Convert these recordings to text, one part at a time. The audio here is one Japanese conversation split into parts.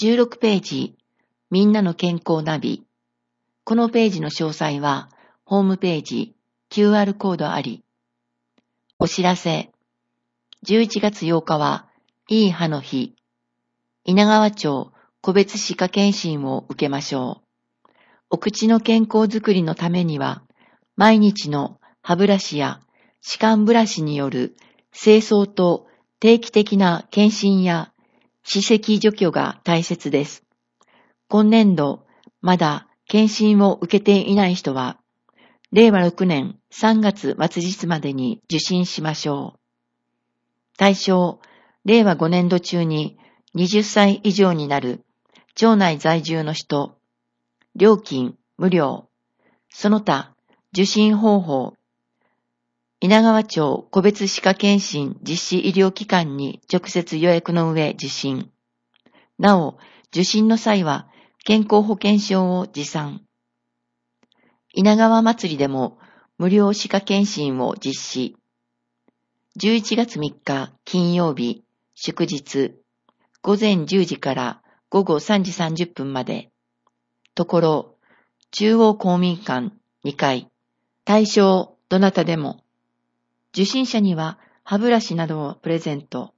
16ページ、みんなの健康ナビ。このページの詳細は、ホームページ、QR コードあり。お知らせ。11月8日は、いい歯の日。稲川町個別歯科検診を受けましょう。お口の健康づくりのためには、毎日の歯ブラシや歯間ブラシによる清掃と定期的な検診や歯石除去が大切です。今年度、まだ検診を受けていない人は、令和6年3月末日までに受診しましょう。対象、令和5年度中に20歳以上になる町内在住の人、料金無料、その他受診方法、稲川町個別歯科検診実施医療機関に直接予約の上受診。なお、受診の際は健康保険証を持参。稲川祭りでも無料歯科検診を実施。11月3日金曜日、祝日、午前10時から午後3時30分まで。ところ、中央公民館2階。対象、どなたでも。受診者には歯ブラシなどをプレゼント。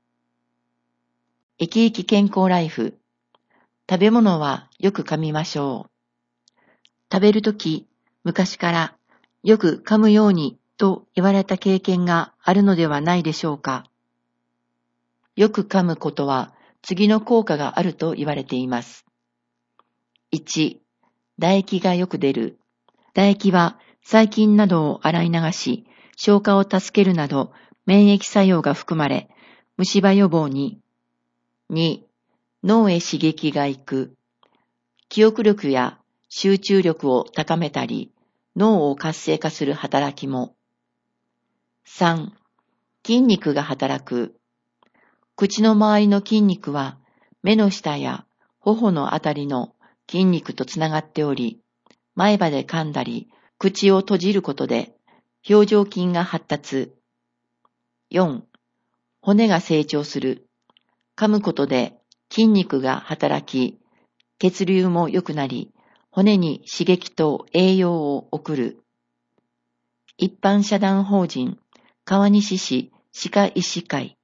生き生き健康ライフ。食べ物はよく噛みましょう。食べるとき、昔からよく噛むようにと言われた経験があるのではないでしょうか。よく噛むことは次の効果があると言われています。1、唾液がよく出る。唾液は細菌などを洗い流し、消化を助けるなど免疫作用が含まれ、虫歯予防に。2、脳へ刺激が行く。記憶力や集中力を高めたり、脳を活性化する働きも。3、筋肉が働く。口の周りの筋肉は目の下や頬のあたりの筋肉とつながっており、前歯で噛んだり、口を閉じることで表情筋が発達。4、骨が成長する。噛むことで筋肉が働き、血流も良くなり、骨に刺激と栄養を送る。一般社団法人川西市歯科医師会。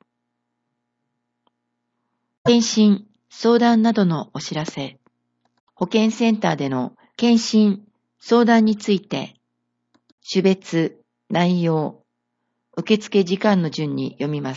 検診、相談などのお知らせ。保健センターでの検診、相談について、種別、内容、受付時間の順に読みます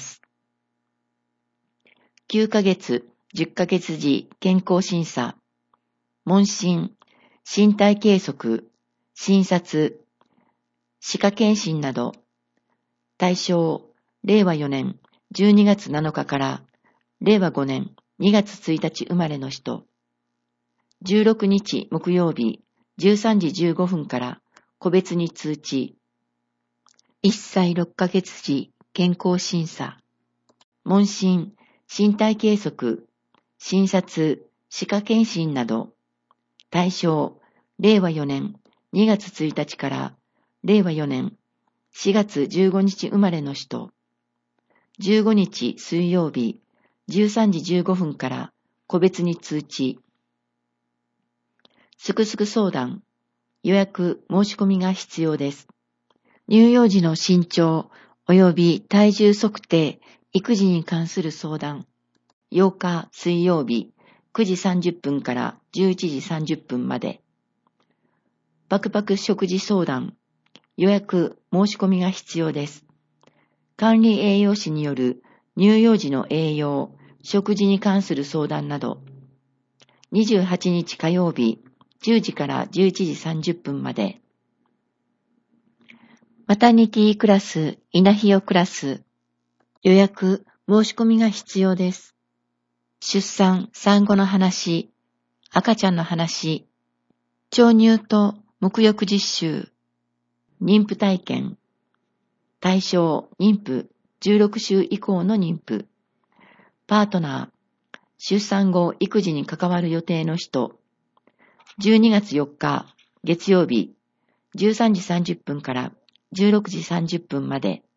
。9ヶ月、10ヶ月時健康審査、問診、身体計測、診察、歯科検診など、対象、令和4年12月7日から令和5年2月1日生まれの人、16日木曜日13時15分から個別に通知、1歳6ヶ月時健康審査、問診、身体計測、診察、歯科検診など、対象、令和4年2月1日から令和4年4月15日生まれの人、15日水曜日13時15分から個別に通知。すくすく相談、予約申し込みが必要です。乳幼児の身長及び体重測定、育児に関する相談。8日水曜日9時30分から11時30分まで。パクパク食事相談、予約申し込みが必要です。管理栄養士による乳幼児の栄養、食事に関する相談など、28日火曜日10時から11時30分まで。マタニティクラス、稲ひよクラス、予約申し込みが必要です。出産、産後の話、赤ちゃんの話、超乳と沐浴実習、妊婦体験、対象、妊婦、16週以降の妊婦、パートナー、出産後育児に関わる予定の人、12月4日、月曜日、13時30分から16時30分まで。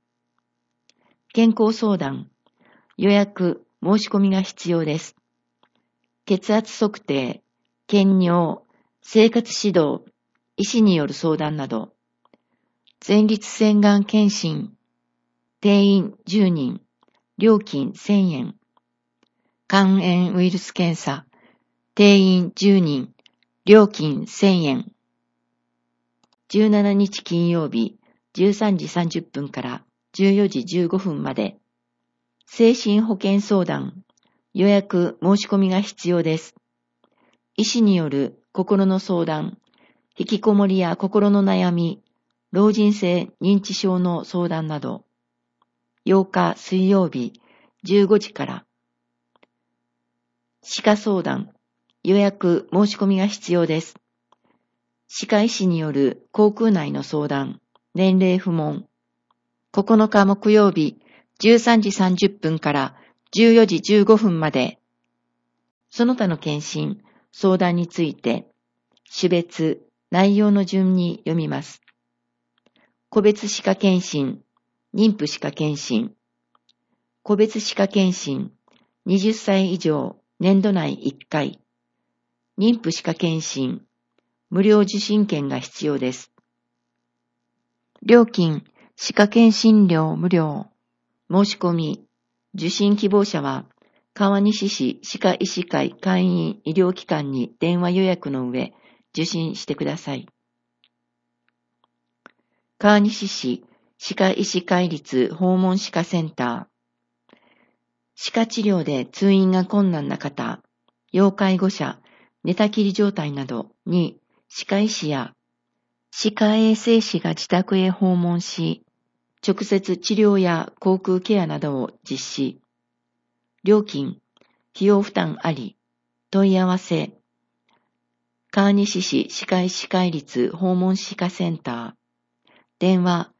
健康相談、予約、申し込みが必要です。 血圧測定、検尿、生活指導、医師による相談など、前立腺がん検診、定員10人、料金1000円。肝炎ウイルス検査、定員10人、料金1000円。17日金曜日、13時30分から14時15分まで、精神保健相談、予約申し込みが必要です。医師による心の相談、引きこもりや心の悩み、老人性認知症の相談など、8日水曜日15時から、歯科相談、予約申し込みが必要です。歯科医師による口腔内の相談、年齢不問。9日木曜日13時30分から14時15分まで。その他の検診、相談について、種別、内容の順に読みます。個別歯科検診、妊婦歯科検診。個別歯科検診、20歳以上、年度内1回。妊婦歯科検診、無料受診券が必要です。料金、歯科検診料無料。申し込み、受診希望者は、川西市歯科医師会会員医療機関に電話予約の上、受診してください。川西市歯科医師会立訪問歯科センター。歯科治療で通院が困難な方、要介護者、寝たきり状態などに歯科医師や歯科衛生士が自宅へ訪問し、直接治療や口腔ケアなどを実施。料金、費用負担あり。問い合わせ。川西市歯科医師会立訪問歯科センター。電話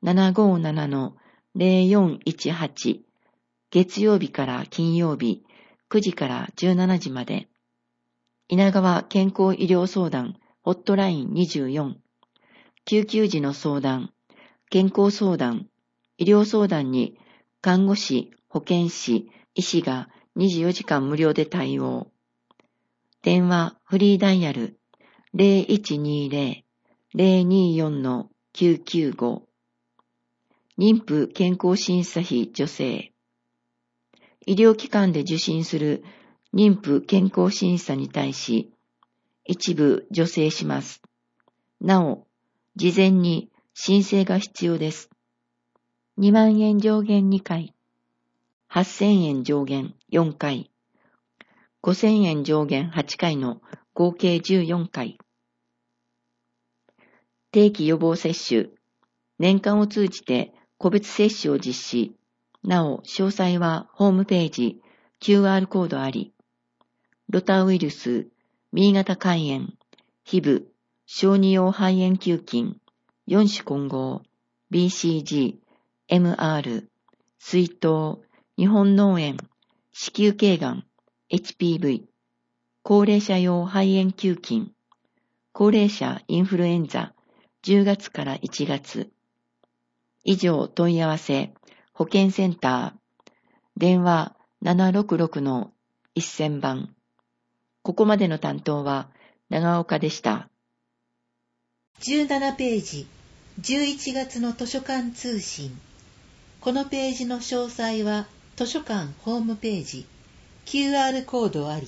757-0418。月曜日から金曜日9時から17時まで。稲川健康医療相談ホットライン24。救急時の相談、健康相談、医療相談に看護師、保健師、医師が24時間無料で対応。電話フリーダイヤル 0120-024-995。妊婦健康審査費助成。医療機関で受診する妊婦健康審査に対し、一部助成します。なお、事前に申請が必要です。2万円上限2回、8000円上限4回、5000円上限8回の合計14回。定期予防接種、年間を通じて個別接種を実施。なお、詳細はホームページ、QR コードあり。ロタウイルス、B 型肝炎、HIV、小児用肺炎球菌、4種混合、BCG、MR、水痘、日本脳炎、子宮頸がん、HPV、高齢者用肺炎球菌、高齢者インフルエンザ、10月から1月。以上問い合わせ、保健センター、電話766-1000番。ここまでの担当は長岡でした。 17ページ、11月の図書館通信。このページの詳細は図書館ホームページ、QR コードあり。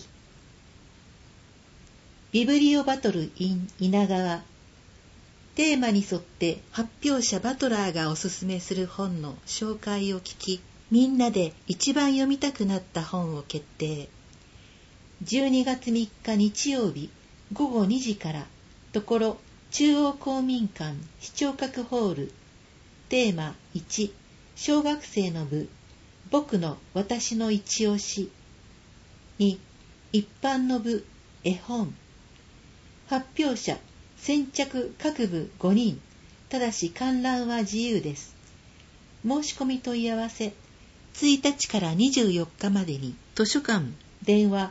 ビブリオバトル in 稲川。テーマに沿って発表者バトラーがおすすめする本の紹介を聞き、みんなで一番読みたくなった本を決定。12月3日日曜日午後2時からところ中央公民館視聴覚ホール。テーマ1、小学生の部、僕の私の一押し。2、一般の部、絵本。発表者先着各部5人、ただし観覧は自由です。申し込み問い合わせ1日から24日までに図書館電話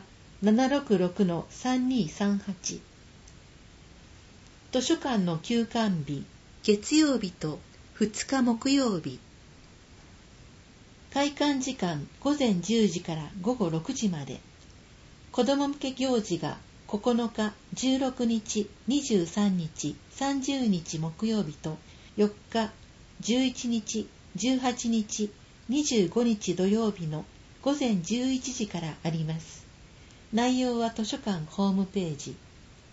766-3238。 図書館の休館日月曜日と2日木曜日。開館時間午前10時から午後6時まで。 子ども向け行事が9日、16日、23日、30日木曜日と4日、11日、18日、25日土曜日の午前11時からあります。内容は図書館ホームページ。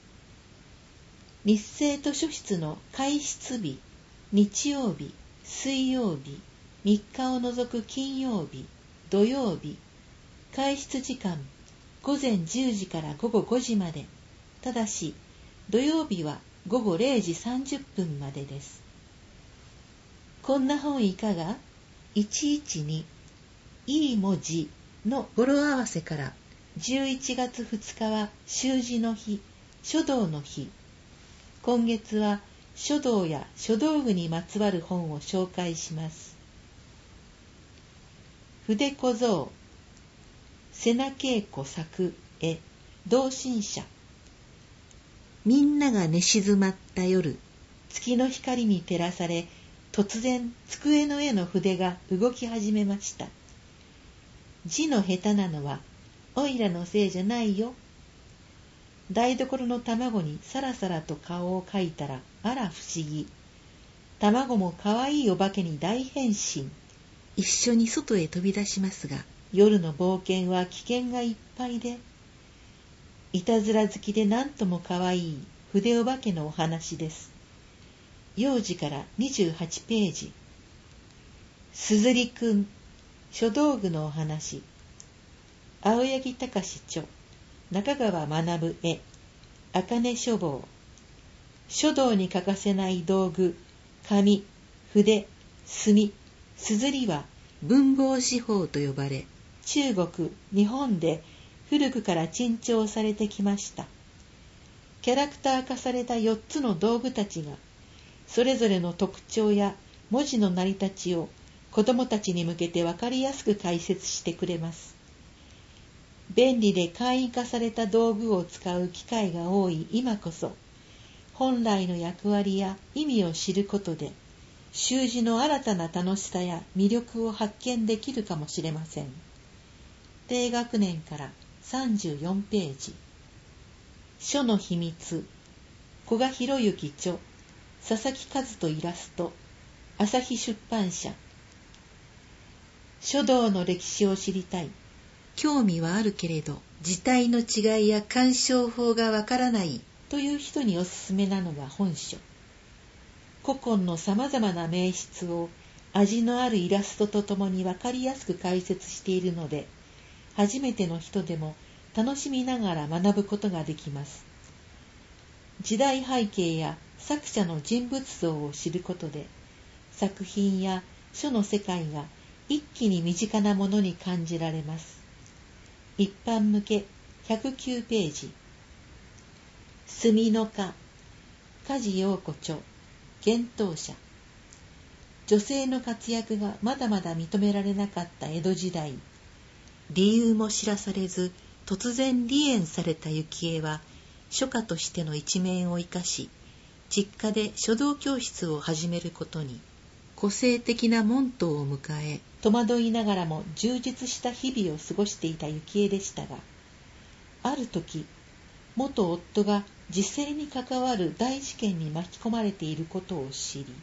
日生図書室の開室日、日曜日、水曜日、3日を除く金曜日、土曜日、開室時間、午前10時から午後5時まで。ただし、土曜日は午後0時30分までです。こんな本いかが ?112 いい文字の語呂合わせから11月2日は習字の日、書道の日。今月は書道や書道具にまつわる本を紹介します。筆小僧、瀬名恵子作絵、同心者。みんなが寝静まった夜、月の光に照らされ、突然机の上の筆が動き始めました。字の下手なのはおいらのせいじゃないよ。台所の卵にさらさらと顔を描いたら、あら不思議。卵もかわいいお化けに大変身。一緒に外へ飛び出しますが、夜の冒険は危険がいっぱいで、いたずら好きでなんともかわいい筆お化けのお話です。幼児から28ページ。すずりくん、書道具のお話。青柳隆著、中川学絵、茜書房。書道に欠かせない道具、紙、筆、墨、すずりは文房四宝と呼ばれ、中国、日本で古くから珍重されてきました。キャラクター化された4つの道具たちが、それぞれの特徴や文字の成り立ちを子どもたちに向けて分かりやすく解説してくれます。便利で簡易化された道具を使う機会が多い今こそ、本来の役割や意味を知ることで、習字の新たな楽しさや魅力を発見できるかもしれません。低学年から34ページ。書の秘密、古賀博之著、佐々木和人イラスト、朝日出版社。書道の歴史を知りたい。興味はあるけれど、字体の違いや鑑賞法がわからないという人におすすめなのが本書。古今のさまざまな名筆を味のあるイラストとともにわかりやすく解説しているので、初めての人でも楽しみながら学ぶことができます。時代背景や作者の人物像を知ることで、作品や書の世界が一気に身近なものに感じられます。一般向け109ページ。墨の花、梶陽子著、幻冬舎。女性の活躍がまだまだ認められなかった江戸時代、理由も知らされず突然離縁された幸恵は、書家としての一面を生かし、実家で書道教室を始めることに、個性的な門徒を迎え、戸惑いながらも充実した日々を過ごしていた幸恵でしたが、ある時、元夫が時世に関わる大事件に巻き込まれていることを知り、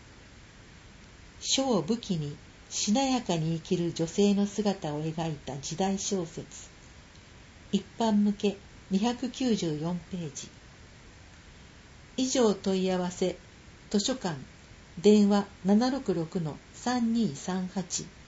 書を武器にしなやかに生きる女性の姿を描いた時代小説。一般向け294ページ。以上問い合わせ、図書館、電話 766-3238